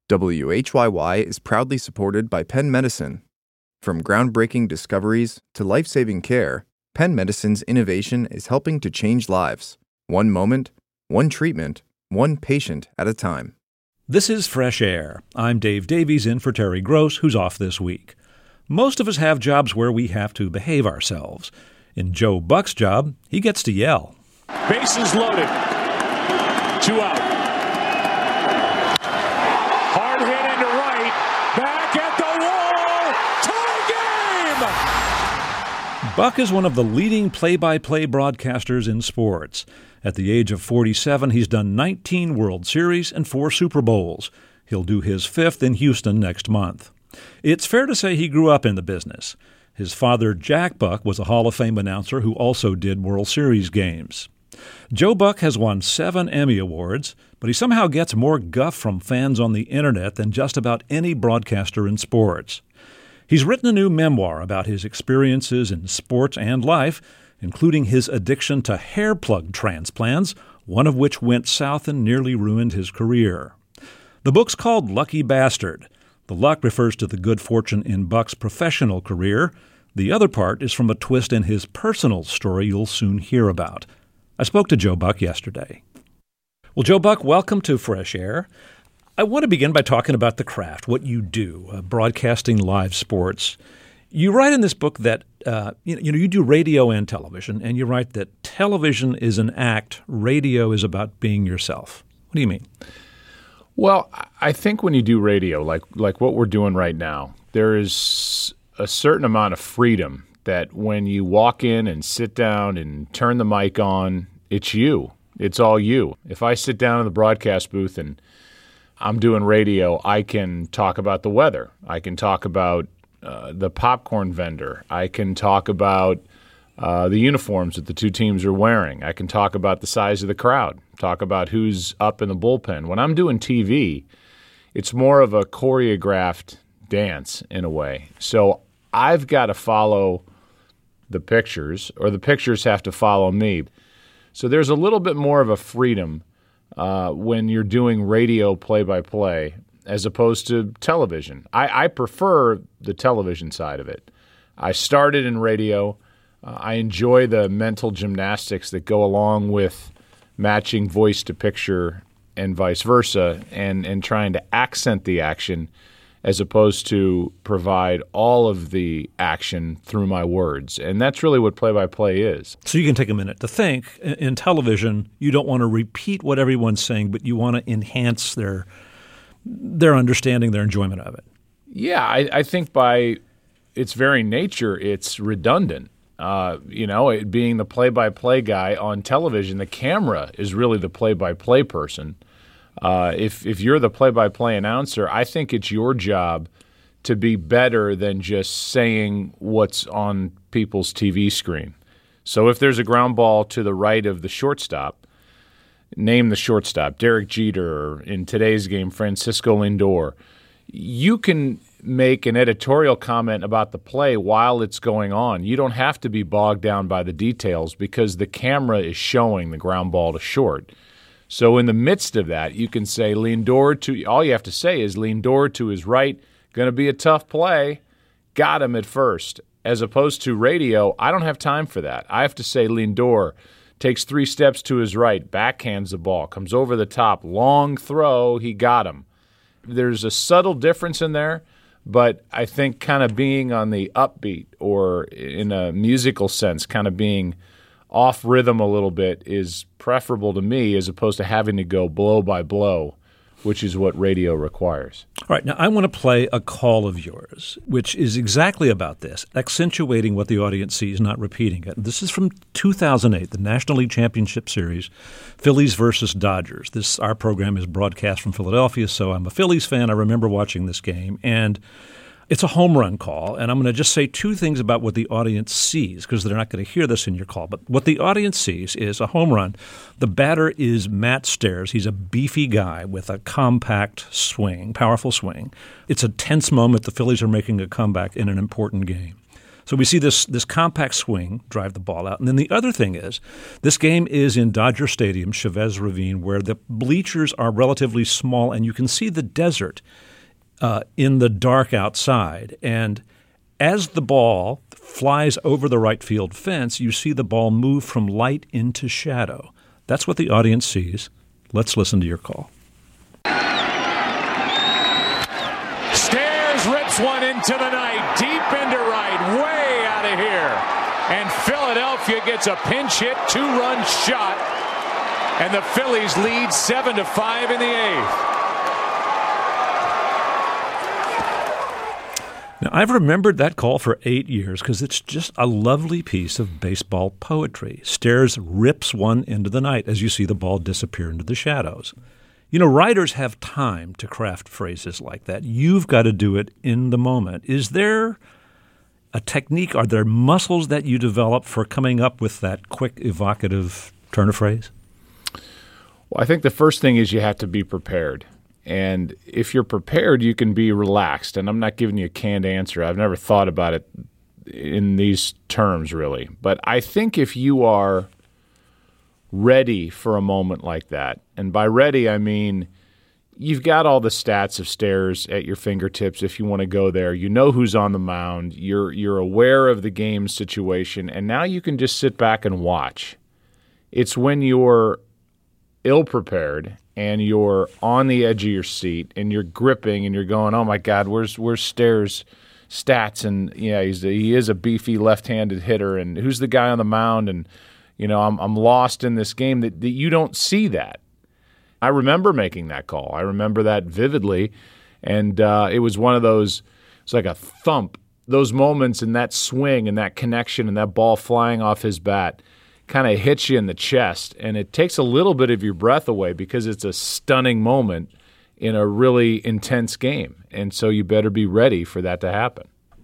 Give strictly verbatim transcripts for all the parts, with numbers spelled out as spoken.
W H Y Y is proudly supported by Penn Medicine. From groundbreaking discoveries to life-saving care, Penn Medicine's innovation is helping to change lives. One moment, one treatment, one patient at a time. This is Fresh Air. I'm Dave Davies in for Terry Gross, who's off this week. Most of us have jobs where we have to behave ourselves. In Joe Buck's job, he gets to yell. Bases loaded. Two out. Hard hit into right. Back at the wall. Tie game! Buck is one of the leading play-by-play broadcasters in sports. At the age of forty-seven, he's done nineteen World Series and four Super Bowls. He'll do his fifth in Houston next month. It's fair to say he grew up in the business. His father, Jack Buck, was a Hall of Fame announcer who also did World Series games. Joe Buck has won seven Emmy Awards, but he somehow gets more guff from fans on the Internet than just about any broadcaster in sports. He's written a new memoir about his experiences in sports and life, including his addiction to hair plug transplants, one of which went south and nearly ruined his career. The book's called Lucky Bastard. The luck refers to the good fortune in Buck's professional career. The other part is from a twist in his personal story you'll soon hear about. I spoke to Joe Buck yesterday. Well, Joe Buck, welcome to Fresh Air. I want to begin by talking about the craft, what you do, uh, broadcasting live sports. You write in this book that uh, you know you do radio and television, and you write that television is an act, radio is about being yourself. What do you mean? Well, I think when you do radio, like like what we're doing right now, there is a certain amount of freedom that when you walk in and sit down and turn the mic on, it's you. It's all you. If I sit down in the broadcast booth and I'm doing radio, I can talk about the weather. I can talk about uh, the popcorn vendor. I can talk about uh, the uniforms that the two teams are wearing. I can talk about the size of the crowd, talk about who's up in the bullpen. When I'm doing T V, it's more of a choreographed dance in a way. So I've got to follow the pictures, or the pictures have to follow me. So there's a little bit more of a freedom uh, when you're doing radio play-by-play as opposed to television. I, I prefer the television side of it. I started in radio. Uh, I enjoy the mental gymnastics that go along with matching voice to picture and vice versa, and, and trying to accent the action as opposed to provide all of the action through my words. And that's really what play-by-play is. So you can take a minute to think. In television, you don't want to repeat what everyone's saying, but you want to enhance their their understanding, their enjoyment of it. Yeah, I, I think by its very nature, it's redundant. Uh, you know, it being the play-by-play guy on television, the camera is really the play-by-play person. Uh, if if you're the play-by-play announcer, I think it's your job to be better than just saying what's on people's T V screen. So if there's a ground ball to the right of the shortstop, name the shortstop, Derek Jeter, or in today's game, Francisco Lindor. You can make an editorial comment about the play while it's going on. You don't have to be bogged down by the details because the camera is showing the ground ball to short. So in the midst of that, you can say Lindor to – all you have to say is Lindor to his right, going to be a tough play, got him at first. As opposed to radio, I don't have time for that. I have to say Lindor takes three steps to his right, backhands the ball, comes over the top, long throw, he got him. There's a subtle difference in there, but I think kind of being on the upbeat or in a musical sense, kind of being off rhythm a little bit is preferable to me as opposed to having to go blow by blow, which is what radio requires. All right, now I want to play a call of yours, which is exactly about this, accentuating what the audience sees, not repeating it. This is from two thousand eight, the National League Championship Series, Phillies versus Dodgers. This our program is broadcast from Philadelphia, so I'm a Phillies fan. I remember watching this game, and it's a home run call, and I'm going to just say two things about what the audience sees because they're not going to hear this in your call. But what the audience sees is a home run. The batter is Matt Stairs. He's a beefy guy with a compact swing, powerful swing. It's a tense moment. The Phillies are making a comeback in an important game. So we see this this compact swing drive the ball out. And then the other thing is, this game is in Dodger Stadium, Chavez Ravine, where the bleachers are relatively small, and you can see the desert uh, in the dark outside. And as the ball flies over the right field fence, you see the ball move from light into shadow. That's what the audience sees. Let's listen to your call. Stairs rips one into the night, deep into right, way out of here. And Philadelphia gets a pinch hit, two-run shot. And the Phillies lead seven to five in the eighth. Now, I've remembered that call for eight years because it's just a lovely piece of baseball poetry. Stairs rips one into the night as you see the ball disappear into the shadows. You know, writers have time to craft phrases like that. You've got to do it in the moment. Is there a technique, are there muscles that you develop for coming up with that quick, evocative turn of phrase? Well, I think the first thing is you have to be prepared. And if you're prepared, you can be relaxed. And I'm not giving you a canned answer. I've never thought about it in these terms, really. But I think if you are ready for a moment like that, and by ready, I mean you've got all the stats of Stairs at your fingertips if you want to go there. You know who's on the mound. You're you're aware of the game situation, and now you can just sit back and watch. It's when you're ill-prepared and you're on the edge of your seat and you're gripping and you're going, oh, my God, where's where's Stairs' stats? And, yeah, he's a, he is a beefy left-handed hitter, and who's the guy on the mound? And, you know, I'm I'm lost in this game that, that you don't see that. I remember making that call. I remember that vividly, and uh, it was one of those, it's like a thump, those moments and that swing and that connection and that ball flying off his bat kind of hits you in the chest, and it takes a little bit of your breath away because it's a stunning moment in a really intense game, and so you better be ready for that to happen.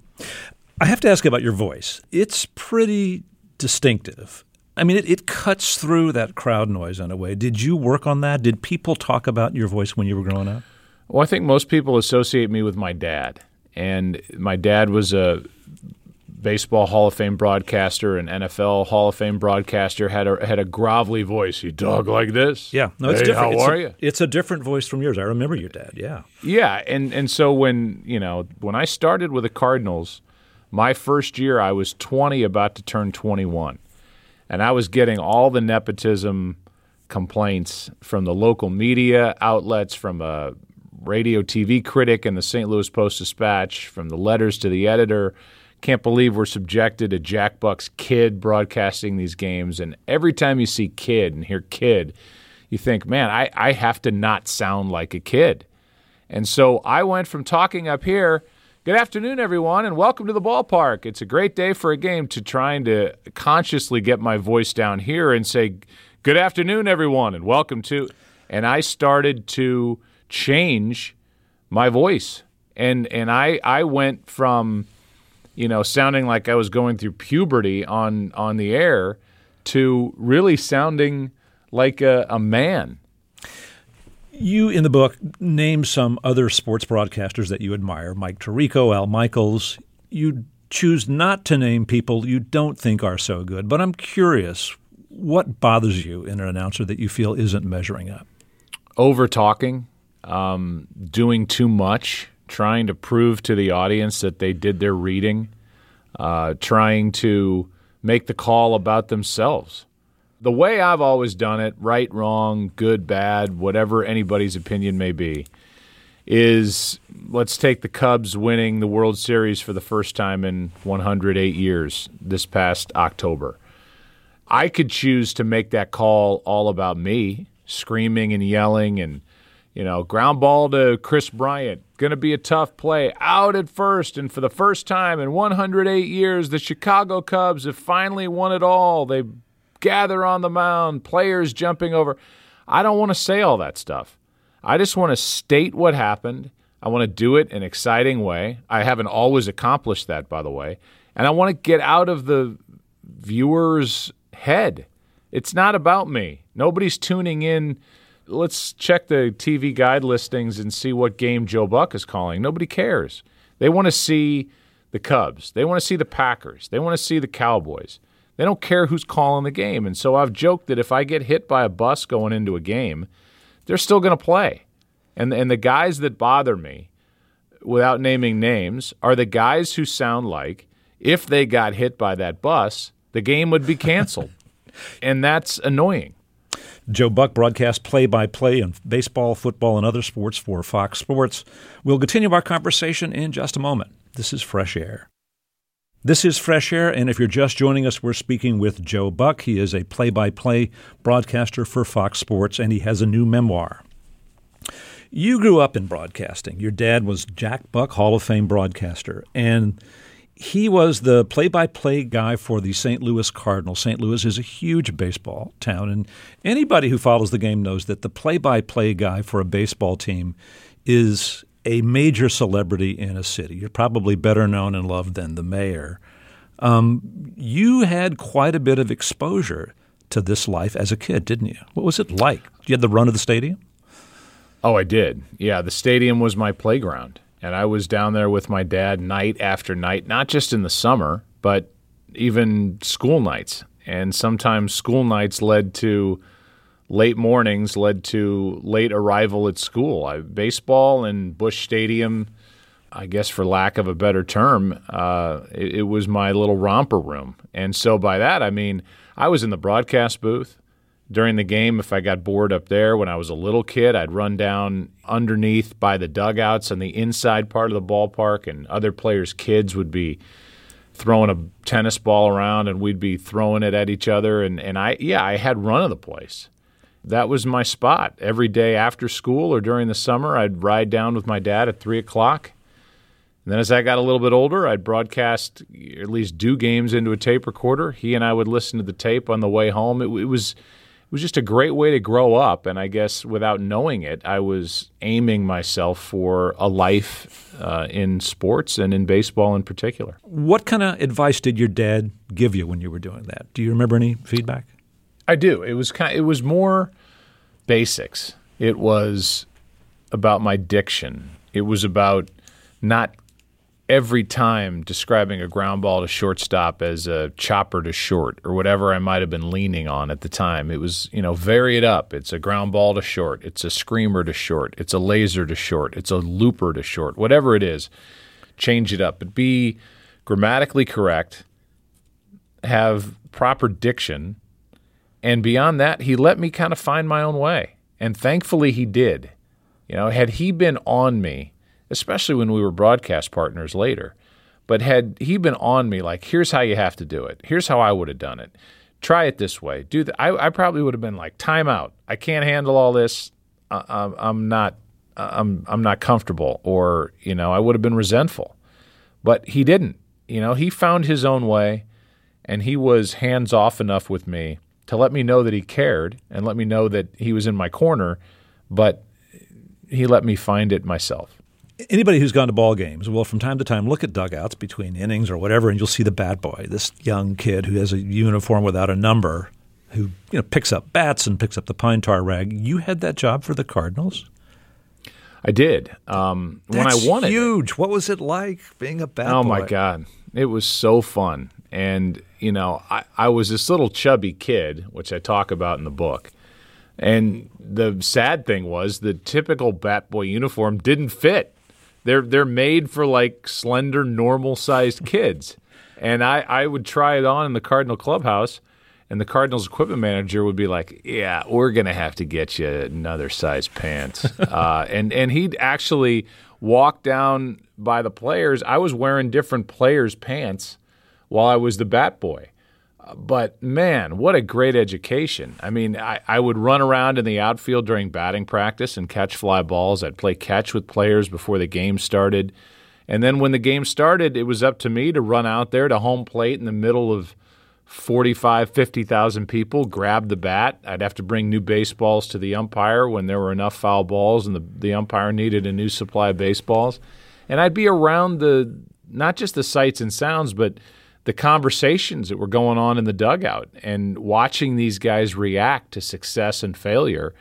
I have to ask about your voice. It's pretty distinctive. I mean, it, it cuts through that crowd noise in a way. Did you work on that? Did people talk about your voice when you were growing up? Well, I think most people associate me with my dad, and my dad was a baseball Hall of Fame broadcaster, an N F L Hall of Fame broadcaster, had a had a grovelly voice. You talk like this? Yeah. No, it's hey, different. How it's are a, you? It's a different voice from yours. I remember your dad, yeah. Yeah, and, and so when, you know, when I started with the Cardinals, my first year I was twenty, about to turn twenty-one. And I was getting all the nepotism complaints from the local media outlets, from a radio T V critic in the Saint Louis Post-Dispatch, from the letters to the editor. Can't believe we're subjected to Jack Buck's kid broadcasting these games. And every time you see kid and hear kid, you think, man, I, I have to not sound like a kid. And so I went from talking up here, good afternoon, everyone, and welcome to the ballpark. It's a great day for a game, to trying to consciously get my voice down here and say, good afternoon, everyone, and welcome to. And I started to change my voice. And and I I went from, you know, sounding like I was going through puberty on, on the air to really sounding like a, a man. You, in the book, name some other sports broadcasters that you admire, Mike Tirico, Al Michaels. You choose not to name people you don't think are so good, but I'm curious, what bothers you in an announcer that you feel isn't measuring up? Over-talking, um, doing too much, trying to prove to the audience that they did their reading, uh, trying to make the call about themselves. The way I've always done it, right, wrong, good, bad, whatever anybody's opinion may be, is let's take the Cubs winning the World Series for the first time in one hundred eight years this past October. I could choose to make that call all about me, screaming and yelling and, you know, ground ball to Chris Bryant, going to be a tough play, out at first, and for the first time in one hundred eight years, the Chicago Cubs have finally won it all. They gather on the mound, players jumping over. I don't want to say all that stuff. I just want to state what happened. I want to do it in an exciting way. I haven't always accomplished that, by the way. And I want to get out of the viewer's head. It's not about me. Nobody's tuning in. Let's check the T V guide listings and see what game Joe Buck is calling. Nobody cares. They want to see the Cubs. They want to see the Packers. They want to see the Cowboys. They don't care who's calling the game. And so I've joked that if I get hit by a bus going into a game, they're still going to play. And and the guys that bother me, without naming names, are the guys who sound like if they got hit by that bus, the game would be canceled. And that's annoying. Joe Buck broadcasts play-by-play on baseball, football, and other sports for Fox Sports. We'll continue our conversation in just a moment. This is Fresh Air. This is Fresh Air, and if you're just joining us, we're speaking with Joe Buck. He is a play-by-play broadcaster for Fox Sports, and he has a new memoir. You grew up in broadcasting. Your dad was Jack Buck, Hall of Fame broadcaster, and he was the play-by-play guy for the Saint Louis Cardinals. Saint Louis is a huge baseball town, and anybody who follows the game knows that the play-by-play guy for a baseball team is a major celebrity in a city. You're probably better known and loved than the mayor. Um, you had quite a bit of exposure to this life as a kid, didn't you? What was it like? You had the run of the stadium? Oh, I did. Yeah, the stadium was my playground. And I was down there with my dad night after night, not just in the summer, but even school nights. And sometimes school nights led to late mornings, led to late arrival at school. I, baseball and Busch Stadium, I guess for lack of a better term, uh, it, it was my little romper room. And so by that, I mean, I was in the broadcast booth. During the game, if I got bored up there when I was a little kid, I'd run down underneath by the dugouts on the inside part of the ballpark, and other players' kids would be throwing a tennis ball around, and we'd be throwing it at each other. And, and I, yeah, I had run of the place. That was my spot. Every day after school or during the summer, I'd ride down with my dad at three o'clock. And then as I got a little bit older, I'd broadcast, at least do games into a tape recorder. He and I would listen to the tape on the way home. It, it was... It was just a great way to grow up, and I guess without knowing it, I was aiming myself for a life uh, in sports and in baseball in particular. What kind of advice did your dad give you when you were doing that? Do you remember any feedback? I do. It was kind of, it was more basics. It was about my diction. It was about not every time describing a ground ball to shortstop as a chopper to short or whatever I might have been leaning on at the time. It was, you know, vary it up. It's a ground ball to short. It's a screamer to short. It's a laser to short. It's a looper to short. Whatever it is, change it up. But be grammatically correct, have proper diction, and beyond that, he let me kind of find my own way. And thankfully he did. You know, had he been on me, especially when we were broadcast partners later. But had he been on me, like, here's how you have to do it. Here's how I would have done it. Try it this way. Do the, I, I probably would have been like, time out. I can't handle all this. I, I'm not. I'm. I'm not comfortable. Or you know, I would have been resentful. But he didn't. You know, he found his own way, and he was hands off enough with me to let me know that he cared and let me know that he was in my corner. But he let me find it myself. Anybody who's gone to ball games will from time to time look at dugouts between innings or whatever, and you'll see the bat boy, this young kid who has a uniform without a number, who you know picks up bats and picks up the pine tar rag. You had that job for the Cardinals? I did. Um, when I won it. That's huge. What was it like being a bat oh, boy? Oh, my God. It was so fun. And, you know, I, I was this little chubby kid, which I talk about in the book. And the sad thing was the typical bat boy uniform didn't fit. They're they're made for like slender, normal-sized kids. And I, I would try it on in the Cardinal clubhouse, and the Cardinals equipment manager would be like, yeah, we're going to have to get you another size pants. uh, and, and he'd actually walk down by the players. I was wearing different players' pants while I was the bat boy. But, man, what a great education. I mean, I, I would run around in the outfield during batting practice and catch fly balls. I'd play catch with players before the game started. And then when the game started, it was up to me to run out there to home plate in the middle of forty-five, fifty thousand people, grab the bat. I'd have to bring new baseballs to the umpire when there were enough foul balls and the, the umpire needed a new supply of baseballs. And I'd be around the not just the sights and sounds, but the conversations that were going on in the dugout and watching these guys react to success and failure.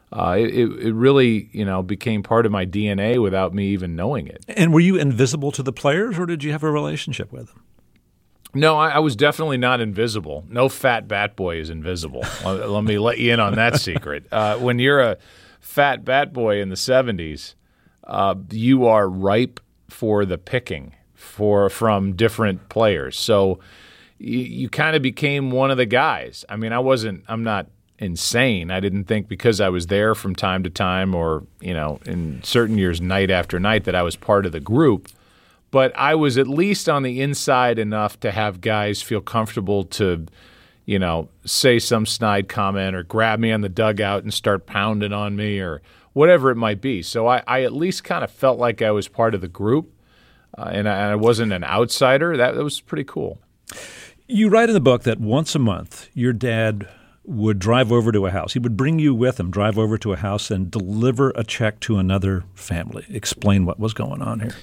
uh, it, it really, you know, became part of my D N A without me even knowing it. And were you invisible to the players, or did you have a relationship with them? No, I, I was definitely not invisible. No fat bat boy is invisible. let, let me let you in on that secret. Uh, when you're a fat bat boy in the seventies, uh, you are ripe for the picking for from different players. So you, you kind of became one of the guys. I mean, I wasn't. I'm not insane. I didn't think because I was there from time to time, or you know, in certain years, night after night, that I was part of the group. But I was at least on the inside enough to have guys feel comfortable to, you know, say some snide comment or grab me on the dugout and start pounding on me or whatever it might be. So I, I at least kind of felt like I was part of the group, uh, and, I, and I wasn't an outsider. That, that was pretty cool. You write in the book that once a month your dad would drive over to a house. He would bring you with him, drive over to a house and deliver a check to another family. Explain what was going on here.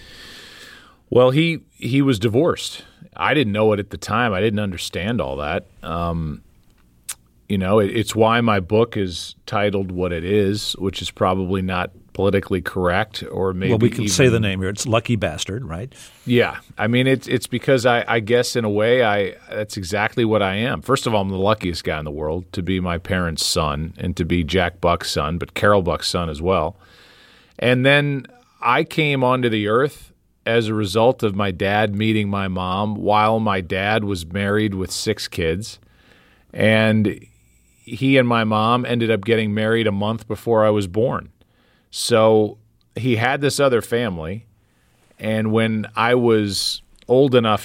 Well, he he was divorced. I didn't know it at the time. I didn't understand all that. Um, you know, it, it's why my book is titled what it is, which is probably not politically correct, or maybe well, we can even, say the name here. It's Lucky Bastard, right? Yeah, I mean, it's it's because I, I guess in a way I that's exactly what I am. First of all, I'm the luckiest guy in the world to be my parents' son and to be Jack Buck's son, but Carol Buck's son as well. And then I came onto the earth as a result of my dad meeting my mom while my dad was married with six kids. And he and my mom ended up getting married a month before I was born. So he had this other family. And when I was old enough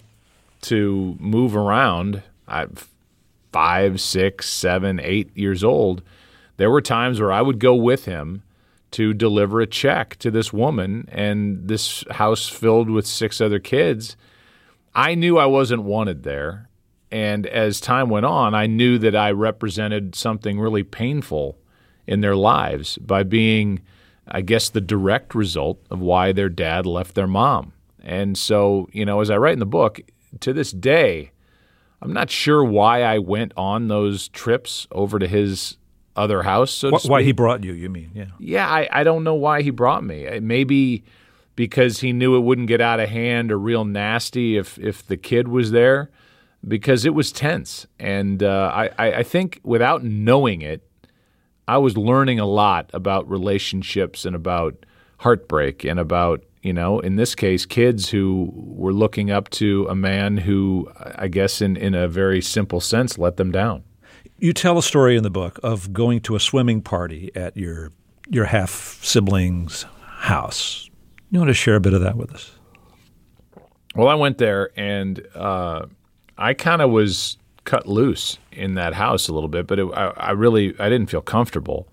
to move around, I, five, six, seven, eight years old, there were times where I would go with him to deliver a check to this woman and this house filled with six other kids. I knew I wasn't wanted there. And as time went on, I knew that I represented something really painful in their lives by being, I guess, the direct result of why their dad left their mom. And so, you know, as I write in the book, to this day, I'm not sure why I went on those trips over to his other house, so to speak. Why he brought you, you mean, yeah. Yeah, I, I don't know why he brought me. Maybe because he knew it wouldn't get out of hand or real nasty if, if the kid was there, because it was tense. And uh, I, I think without knowing it, I was learning a lot about relationships and about heartbreak and about, you know, in this case, kids who were looking up to a man who, I guess in, in a very simple sense, let them down. You tell a story in the book of going to a swimming party at your your half-sibling's house. You want to share a bit of that with us? Well, I went there, and uh, I kind of was cut loose in that house a little bit, but it, I, I really I didn't feel comfortable.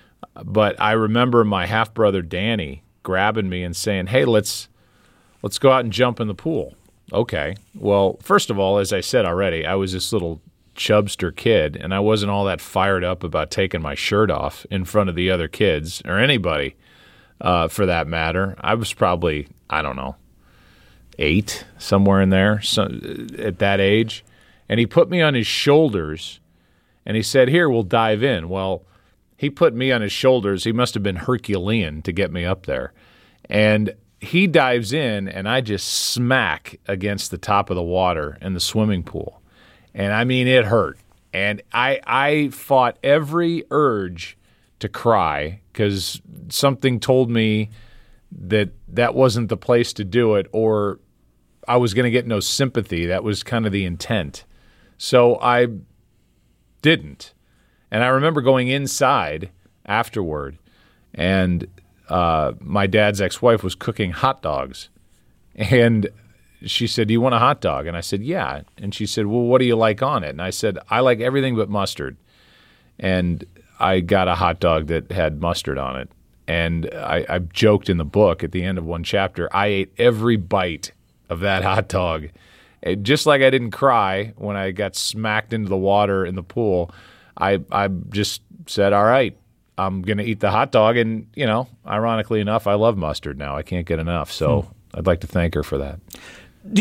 But I remember my half-brother Danny grabbing me and saying, hey, let's let's go out and jump in the pool. Okay. Well, first of all, as I said already, I was this little chubster kid, and I wasn't all that fired up about taking my shirt off in front of the other kids or anybody uh, for that matter. I was probably, I don't know, eight, somewhere in there so, at that age. And he put me on his shoulders, and he said, here, we'll dive in. Well, he put me on his shoulders. He must have been Herculean to get me up there. And he dives in, and I just smack against the top of the water in the swimming pool. And I mean, it hurt. And I I fought every urge to cry because something told me that that wasn't the place to do it, or I was going to get no sympathy. That was kind of the intent. So I didn't. And I remember going inside afterward, and uh, my dad's ex-wife was cooking hot dogs. And she said, do you want a hot dog? And I said, yeah. And she said, well, what do you like on it? And I said, I like everything but mustard. And I got a hot dog that had mustard on it. And I, I joked in the book at the end of one chapter, I ate every bite of that hot dog. It, just like I didn't cry when I got smacked into the water in the pool, I, I just said, all right, I'm going to eat the hot dog. And, you know, ironically enough, I love mustard now. I can't get enough. So hmm. I'd like to thank her for that. Do you,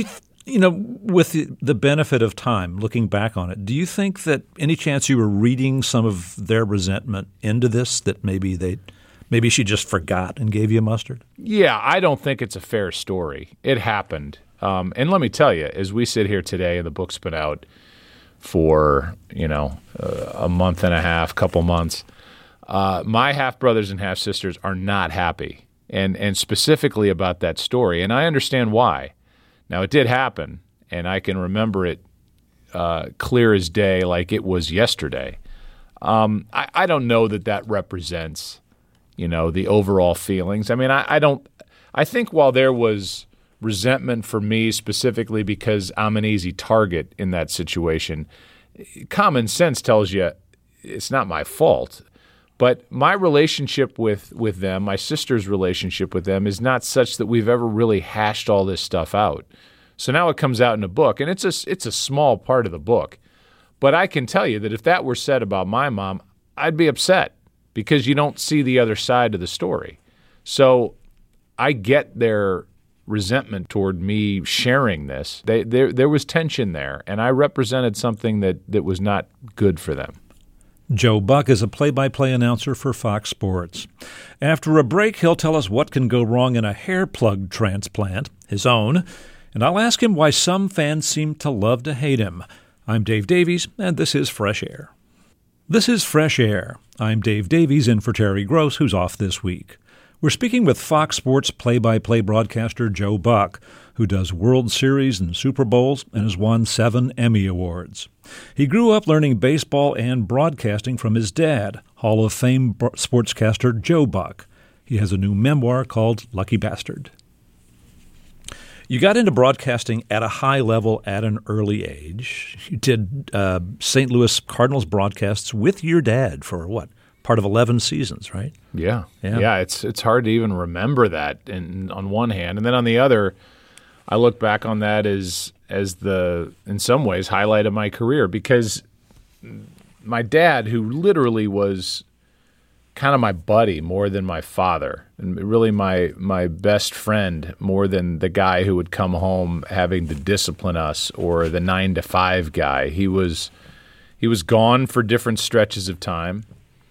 You know, with the, the benefit of time, looking back on it, do you think that any chance you were reading some of their resentment into this, that maybe they, maybe she just forgot and gave you mustard? Yeah, I don't think it's a fair story. It happened. Um, and let me tell you, as we sit here today and the book's been out for, you know, uh, a month and a half, couple months, uh, my half-brothers and half-sisters are not happy, and and specifically about that story. And I understand why. Now, it did happen, and I can remember it uh, clear as day, like it was yesterday. Um, I, I don't know that that represents, you know, the overall feelings. I mean, I, I don't – I think while there was resentment for me specifically because I'm an easy target in that situation, common sense tells you it's not my fault. But my relationship with, with them, my sister's relationship with them, is not such that we've ever really hashed all this stuff out. So now it comes out in a book, and it's a, it's a small part of the book. But I can tell you that if that were said about my mom, I'd be upset because you don't see the other side of the story. So I get their resentment toward me sharing this. They, there, there was tension there, and I represented something that, that was not good for them. Joe Buck is a play-by-play announcer for Fox Sports. After a break, he'll tell us what can go wrong in a hair plug transplant, his own, and I'll ask him why some fans seem to love to hate him. I'm Dave Davies, and this is Fresh Air. This is Fresh Air. I'm Dave Davies, in for Terry Gross, who's off this week. We're speaking with Fox Sports play-by-play broadcaster Joe Buck, who does World Series and Super Bowls and has won seven Emmy Awards. He grew up learning baseball and broadcasting from his dad, Hall of Fame sportscaster Joe Buck. He has a new memoir called Lucky Bastard. You got into broadcasting at a high level at an early age. You did uh, Saint Louis Cardinals broadcasts with your dad for, what, part of eleven seasons, right? Yeah. Yeah, yeah it's it's hard to even remember that in, on one hand. And then on the other, I look back on that as as the, in some ways, highlight of my career, because my dad, who literally was kind of my buddy more than my father, and really my my best friend more than the guy who would come home having to discipline us or the nine to five guy. He was he was gone for different stretches of time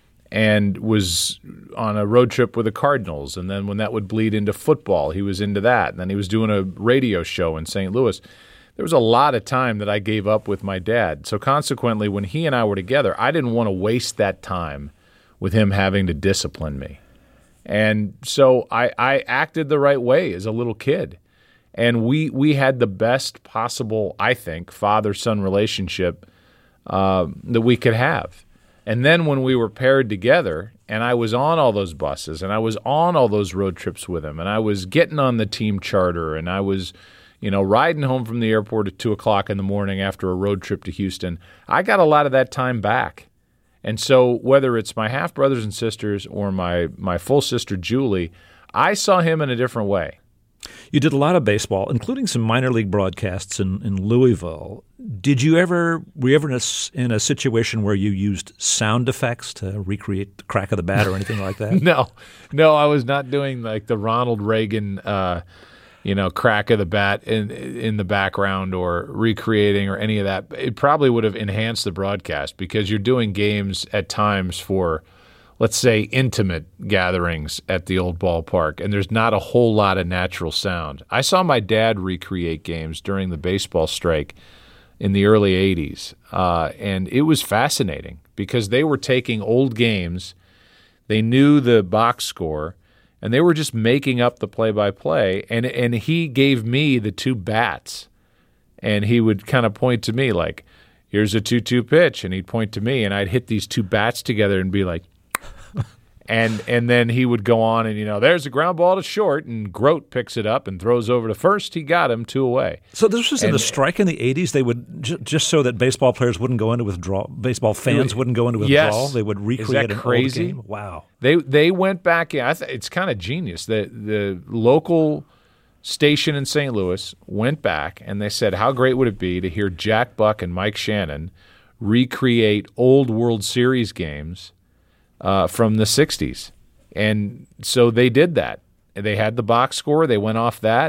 and was on a road trip with the Cardinals. And then when that would bleed into football, he was into that. And then he was doing a radio show in Saint Louis. There was a lot of time that I gave up with my dad. So consequently, when he and I were together, I didn't want to waste that time with him having to discipline me. And so I, I acted the right way as a little kid. And we we had the best possible, I think, father-son relationship uh, that we could have. And then when we were paired together, and I was on all those buses, and I was on all those road trips with him, and I was getting on the team charter, and I was, you know, riding home from the airport at two o'clock in the morning after a road trip to Houston, I got a lot of that time back. And so whether it's my half-brothers and sisters or my, my full sister Julie, I saw him in a different way. You did a lot of baseball, including some minor league broadcasts in, in Louisville. Did you ever, were you ever in a, in a situation where you used sound effects to recreate the crack of the bat or anything like that? No, no, I was not doing like the Ronald Reagan, uh, you know, crack of the bat in in the background or recreating or any of that. It probably would have enhanced the broadcast because you're doing games at times for, let's say, intimate gatherings at the old ballpark, and there's not a whole lot of natural sound. I saw my dad recreate games during the baseball strike in the early eighties, uh, and it was fascinating because they were taking old games, they knew the box score, and they were just making up the play-by-play, and and he gave me the two bats, and he would kind of point to me like, here's a two two pitch, and he'd point to me, and I'd hit these two bats together and be like, And and then he would go on and, you know, there's a ground ball to short, and Grote picks it up and throws over to first. He got him, two away. So this was and, in the strike in the eighties. They would, j- just so that baseball players wouldn't go into withdrawal, baseball fans wouldn't go into withdrawal, yes. they would recreate an crazy? old game? Wow. They they went back in. I th- it's kind of genius. The, the local station in Saint Louis went back, and they said, how great would it be to hear Jack Buck and Mike Shannon recreate old World Series games uh, from the sixties. And so they did that. They had the box score. They went off that.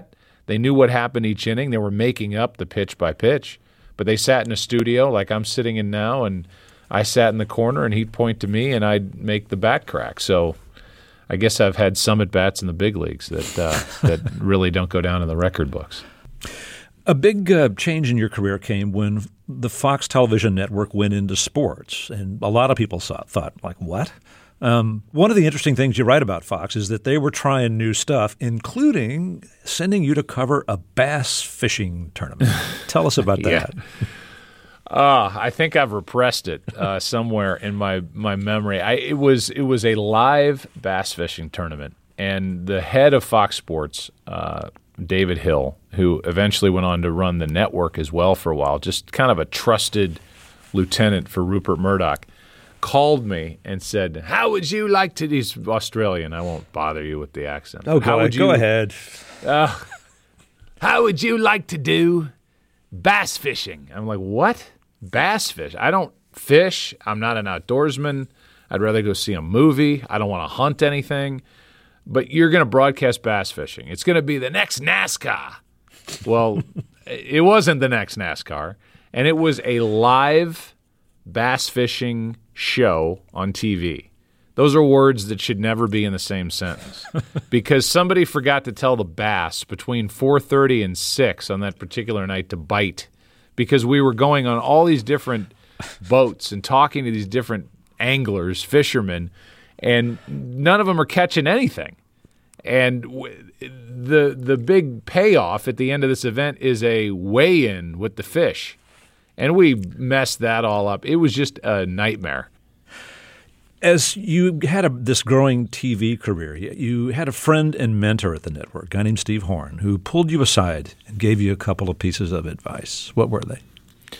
They knew what happened each inning. They were making up the pitch by pitch. But they sat in a studio like I'm sitting in now, and I sat in the corner, and he'd point to me, and I'd make the bat crack. So I guess I've had some at-bats in the big leagues that uh, that really don't go down in the record books. A big uh, change in your career came when the Fox television network went into sports, and a lot of people saw, thought, like, what? Um, one of the interesting things you write about Fox is that they were trying new stuff, including sending you to cover a bass fishing tournament. Tell us about that. Yeah. Uh, I think I've repressed it uh, somewhere in my, my memory. I, it was it was a live bass fishing tournament, and the head of Fox Sports, uh, David Hill, who eventually went on to run the network as well for a while, just kind of a trusted lieutenant for Rupert Murdoch, called me and said, "How would you like to?" He's Australian. I won't bother you with the accent. Oh, how go, would you, go ahead. Uh, how would you like to do bass fishing? I'm like, what? Bass fish? I don't fish. I'm not an outdoorsman. I'd rather go see a movie. I don't want to hunt anything. But you're going to broadcast bass fishing. It's going to be the next NASCAR. Well, it wasn't the next NASCAR. And it was a live bass fishing show on T V. Those are words that should never be in the same sentence. Because somebody forgot to tell the bass between four thirty and six on that particular night to bite. Because we were going on all these different boats and talking to these different anglers, fishermen, and none of them are catching anything. And w- the the big payoff at the end of this event is a weigh-in with the fish. And we messed that all up. It was just a nightmare. As you had a, this growing T V career, you had a friend and mentor at the network, a guy named Steve Horn, who pulled you aside and gave you a couple of pieces of advice. What were they?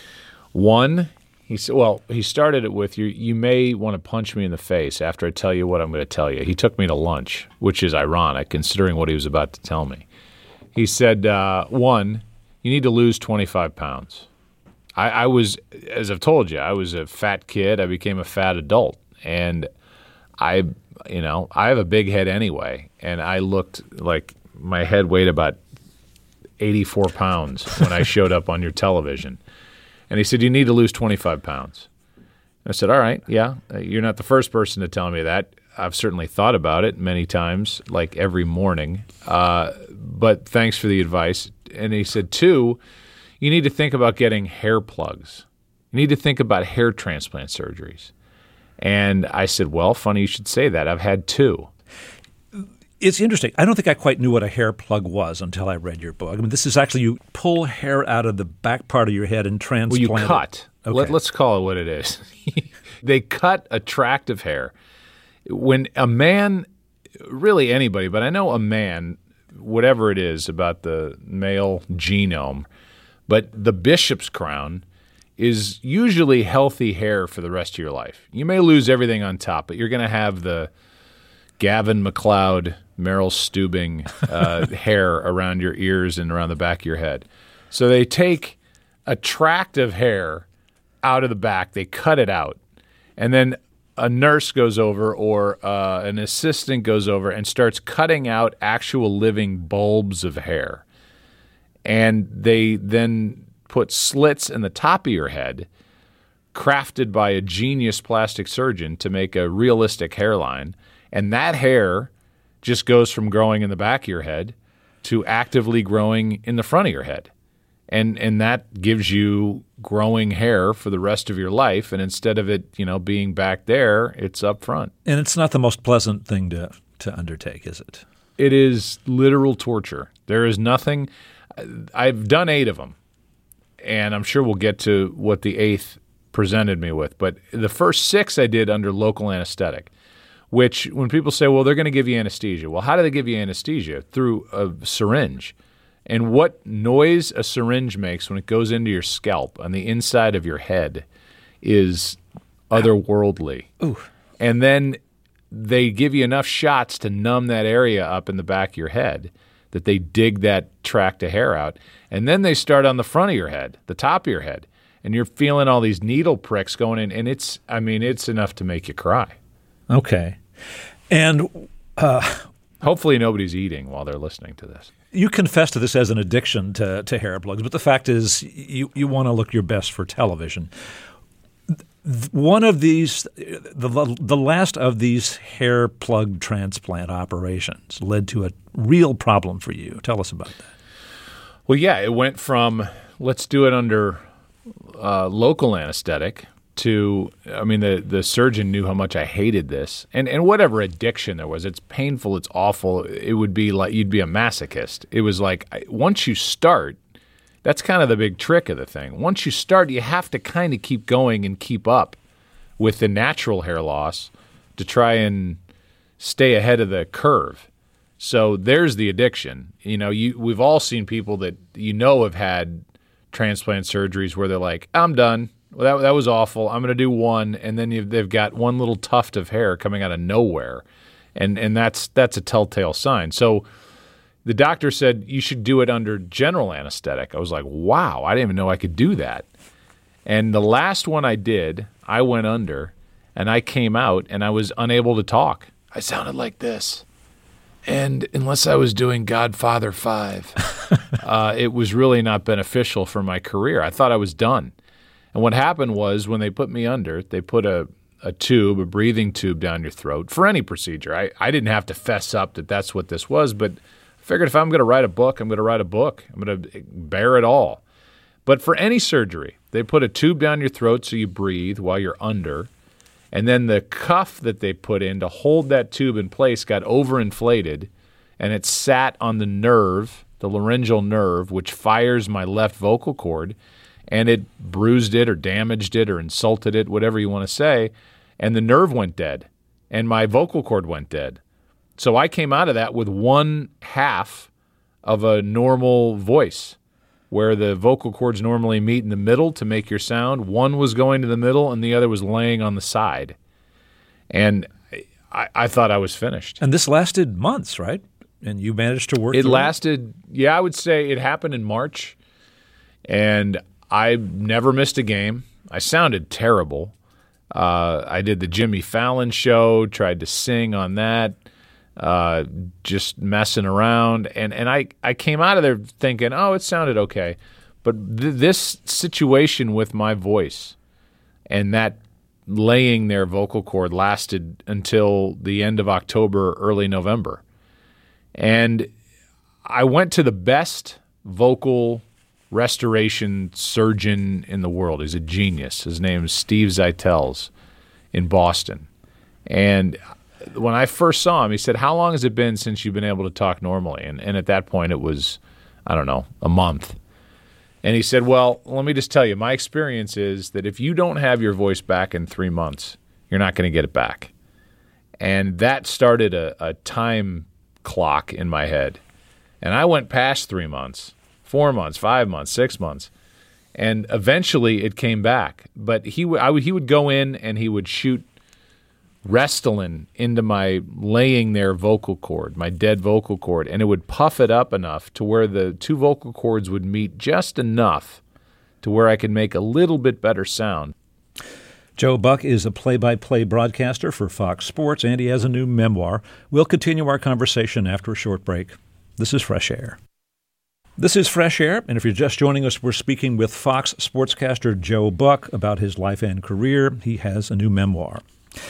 One, he said, well, he started it with, you You may want to punch me in the face after I tell you what I'm going to tell you. He took me to lunch, which is ironic considering what he was about to tell me. He said, uh, one, you need to lose twenty-five pounds. I, I was, as I've told you, I was a fat kid. I became a fat adult. And I, you know, I have a big head anyway, and I looked like my head weighed about eighty-four pounds when I showed up on your television. And he said, you need to lose twenty-five pounds. I said, all right, yeah, you're not the first person to tell me that. I've certainly thought about it many times, like every morning, uh, but thanks for the advice. And he said, two, you need to think about getting hair plugs. You need to think about hair transplant surgeries. And I said, well, funny you should say that. I've had two. It's interesting. I don't think I quite knew what a hair plug was until I read your book. I mean, this is actually you pull hair out of the back part of your head and transplant Well, you cut. it. Okay. Let, let's call it what it is. They cut attractive hair. When a man, really anybody, but I know a man, whatever it is about the male genome, but the bishop's crown is usually healthy hair for the rest of your life. You may lose everything on top, but you're going to have the Gavin MacLeod, Meryl Steubing uh, hair around your ears and around the back of your head. So they take attractive hair out of the back, they cut it out, and then a nurse goes over or uh, an assistant goes over and starts cutting out actual living bulbs of hair. And they then put slits in the top of your head, crafted by a genius plastic surgeon to make a realistic hairline, and that hair just goes from growing in the back of your head to actively growing in the front of your head. And and that gives you growing hair for the rest of your life, and instead of it, you know, being back there, it's up front. And it's not the most pleasant thing to, to undertake, is it? It is literal torture. There is nothing – I've done eight of them. And I'm sure we'll get to what the eighth presented me with. But the first six I did under local anesthetic, which when people say, well, they're going to give you anesthesia. Well, how do they give you anesthesia? Through a syringe. And what noise a syringe makes when it goes into your scalp on the inside of your head is otherworldly. Ooh. And then they give you enough shots to numb that area up in the back of your head that they dig that tract of hair out. And then they start on the front of your head, the top of your head, and you're feeling all these needle pricks going in, and it's, I mean, it's enough to make you cry. Okay. And uh, Hopefully nobody's eating while they're listening to this. You confess to this as an addiction to, to hair plugs, but the fact is you, you want to look your best for television. One of these, the, the last of these hair plug transplant operations led to a real problem for you. Tell us about that. Well, yeah, it went from let's do it under uh, local anesthetic to, I mean, the, the surgeon knew how much I hated this. And and whatever addiction there was, it's painful, it's awful. It would be like you'd be a masochist. It was like once you start, that's kind of the big trick of the thing. Once you start, you have to kind of keep going and keep up with the natural hair loss to try and stay ahead of the curve. So there's the addiction. You know, you we've all seen people that you know have had transplant surgeries where they're like, I'm done. Well, that that was awful. I'm going to do one, and then you've, they've got one little tuft of hair coming out of nowhere, and and that's that's a telltale sign. So the doctor said you should do it under general anesthetic. I was like, wow, I didn't even know I could do that. And the last one I did, I went under, and I came out, and I was unable to talk. I sounded like this. And unless I was doing Godfather five, uh, it was really not beneficial for my career. I thought I was done. And what happened was when they put me under, they put a, a tube, a breathing tube down your throat for any procedure. I, I didn't have to fess up that that's what this was, but I figured if I'm going to write a book, I'm going to write a book. I'm going to bear it all. But for any surgery, they put a tube down your throat so you breathe while you're under, and then the cuff that they put in to hold that tube in place got overinflated, and it sat on the nerve, the laryngeal nerve, which fires my left vocal cord, and it bruised it or damaged it or insulted it, whatever you want to say, and the nerve went dead, and my vocal cord went dead. So I came out of that with one half of a normal voice, where the vocal cords normally meet in the middle to make your sound. One was going to the middle, and the other was laying on the side. And I, I thought I was finished. And this lasted months, right? And you managed to work It through lasted, yeah, I would say it happened in March, and I never missed a game. I sounded terrible. Uh, I did the Jimmy Fallon show, tried to sing on that, uh, just messing around. And, and I, I came out of there thinking, oh, it sounded okay. But th- this situation with my voice and that laying their vocal cord lasted until the end of October, early November. And I went to the best vocal restoration surgeon in the world. He's a genius. His name is Steve Zeitels in Boston. And when I first saw him, he said, how long has it been since you've been able to talk normally? And, and at that point, it was, I don't know, a month. And he said, well, let me just tell you, my experience is that if you don't have your voice back in three months, you're not going to get it back. And that started a, a time clock in my head. And I went past three months, four months, five months, six months. And eventually it came back. But he, w- I would, he would go in and he would shoot Restylane into my laying there vocal cord, my dead vocal cord, and it would puff it up enough to where the two vocal cords would meet just enough to where I could make a little bit better sound. Joe Buck is a play-by-play broadcaster for Fox Sports, and he has a new memoir. We'll continue our conversation after a short break. This is Fresh Air. This is Fresh Air, and if you're just joining us, we're speaking with Fox sportscaster Joe Buck about his life and career. He has a new memoir.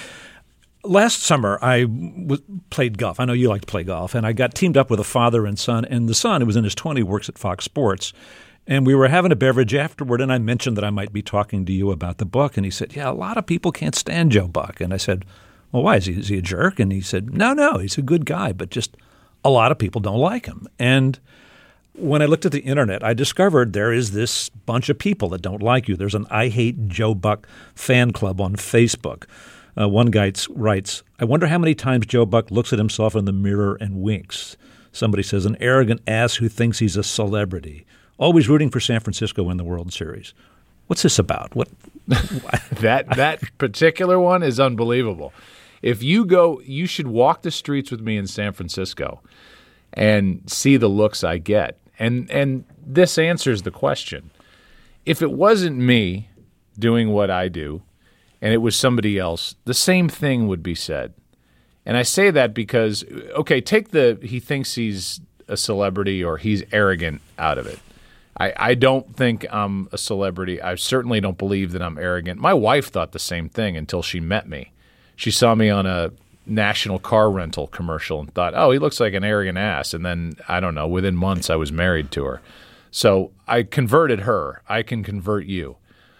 Last summer, I w- played golf. I know you like to play golf, and I got teamed up with a father and son, and the son, who was in his twenties, works at Fox Sports, and we were having a beverage afterward, and I mentioned that I might be talking to you about the book, and he said, yeah, a lot of people can't stand Joe Buck. And I said, well, why? Is he, is he a jerk? And he said, no, no, he's a good guy, but just a lot of people don't like him. And when I looked at the internet, I discovered there is this bunch of people that don't like you. There's an I Hate Joe Buck fan club on Facebook. Uh, one guy writes, I wonder how many times Joe Buck looks at himself in the mirror and winks. Somebody says, an arrogant ass who thinks he's a celebrity, always rooting for San Francisco in the World Series. What's this about? What? that that particular one is unbelievable. If you go, you should walk the streets with me in San Francisco and see the looks I get. And and this answers the question. If it wasn't me doing what I do, and it was somebody else, the same thing would be said. And I say that because, okay, take the he thinks he's a celebrity or he's arrogant out of it. I, I don't think I'm a celebrity. I certainly don't believe that I'm arrogant. My wife thought the same thing until she met me. She saw me on a national car rental commercial and thought, oh, he looks like an arrogant ass. And then, I don't know, within months I was married to her. So I converted her. I can convert you.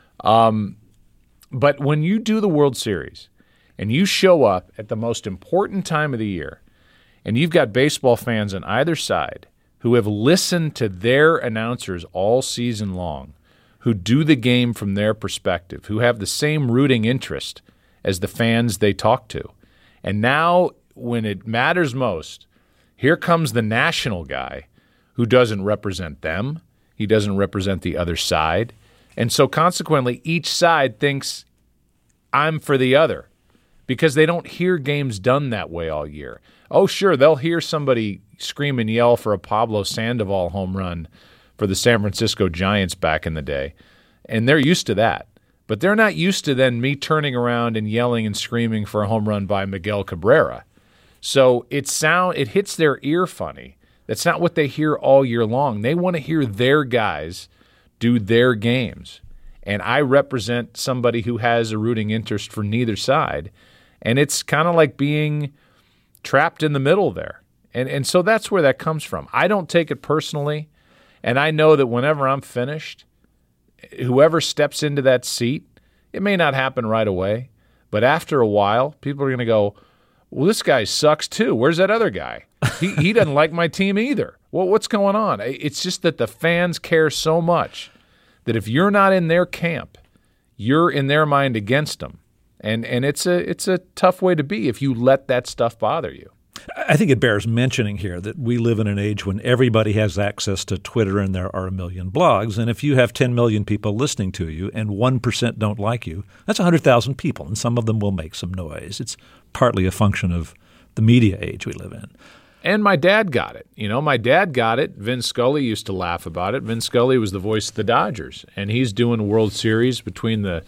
Um, but when you do the World Series and you show up at the most important time of the year and you've got baseball fans on either side who have listened to their announcers all season long, who do the game from their perspective, who have the same rooting interest as the fans they talk to. And now, when it matters most, here comes the national guy who doesn't represent them. He doesn't represent the other side. And so consequently, each side thinks I'm for the other because they don't hear games done that way all year. Oh, sure, they'll hear somebody scream and yell for a Pablo Sandoval home run for the San Francisco Giants back in the day, and they're used to that. But they're not used to then me turning around and yelling and screaming for a home run by Miguel Cabrera. So it sound it hits their ear funny. That's not what they hear all year long. They want to hear their guys do their games. And I represent somebody who has a rooting interest for neither side. And it's kind of like being trapped in the middle there. And and so that's where that comes from. I don't take it personally. And I know that whenever I'm finished, whoever steps into that seat, it may not happen right away, but after a while, people are going to go, well, this guy sucks too. Where's that other guy? He he doesn't like my team either. Well, what's going on? It's just that the fans care so much that if you're not in their camp, you're in their mind against them. And and it's a it's a tough way to be if you let that stuff bother you. I think it bears mentioning here that we live in an age when everybody has access to Twitter and there are a million blogs. And if you have ten million people listening to you and one percent don't like you, that's one hundred thousand people, and some of them will make some noise. It's partly a function of the media age we live in. And my dad got it. You know, my dad got it. Vin Scully used to laugh about it. Vin Scully was the voice of the Dodgers, and he's doing a World Series between the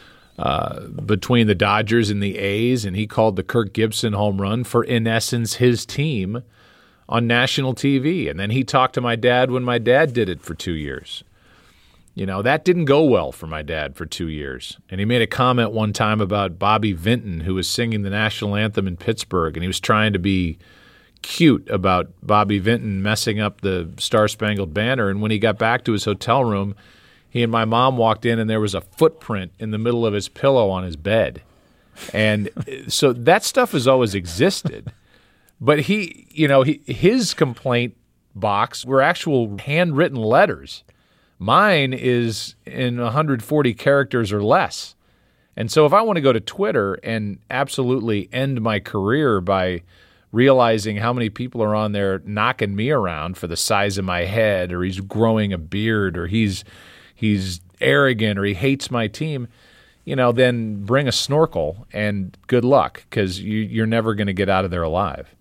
Uh, between the Dodgers and the A's, and he called the Kirk Gibson home run for, in essence, his team on national T V. And then he talked to my dad when my dad did it for two years. You know, that didn't go well for my dad for two years. And he made a comment one time about Bobby Vinton, who was singing the national anthem in Pittsburgh, and he was trying to be cute about Bobby Vinton messing up the Star-Spangled Banner. And when he got back to his hotel room, he and my mom walked in, and there was a footprint in the middle of his pillow on his bed. And so that stuff has always existed. But he, you know, he, his complaint box were actual handwritten letters. Mine is in one hundred forty characters or less. And so if I want to go to Twitter and absolutely end my career by realizing how many people are on there knocking me around for the size of my head, or he's growing a beard, or he's he's arrogant, or he hates my team, you know, then bring a snorkel and good luck, because you, you're never going to get out of there alive.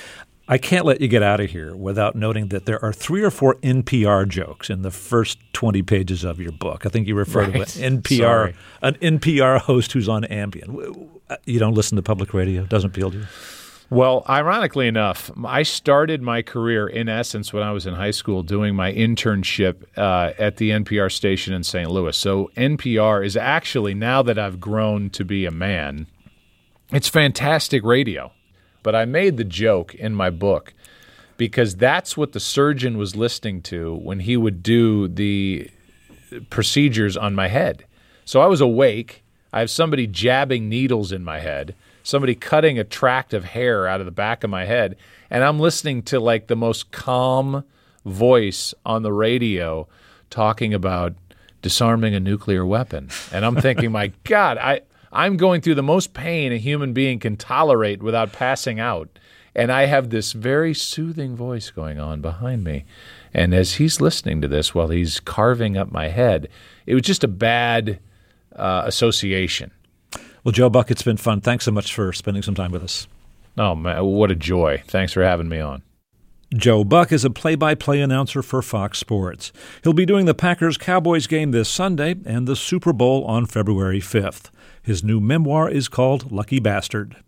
I can't let you get out of here without noting that there are three or four N P R jokes in the first twenty pages of your book. I think you refer right. to an N P R, Sorry. an N P R host who's on Ambien. You don't listen to public radio? Doesn't appeal to you? Well, ironically enough, I started my career, in essence, when I was in high school doing my internship uh, at the N P R station in Saint Louis. So N P R is actually, now that I've grown to be a man, it's fantastic radio. But I made the joke in my book because that's what the surgeon was listening to when he would do the procedures on my head. So I was awake. I have somebody jabbing needles in my head, somebody cutting a tract of hair out of the back of my head, and I'm listening to like the most calm voice on the radio talking about disarming a nuclear weapon. And I'm thinking, my God, I, I'm going through the most pain a human being can tolerate without passing out. And I have this very soothing voice going on behind me. And as he's listening to this while he's carving up my head, it was just a bad uh, association. Well, Joe Buck, it's been fun. Thanks so much for spending some time with us. Oh, man, what a joy. Thanks for having me on. Joe Buck is a play-by-play announcer for Fox Sports. He'll be doing the Packers-Cowboys game this Sunday and the Super Bowl on February fifth. His new memoir is called Lucky Bastard.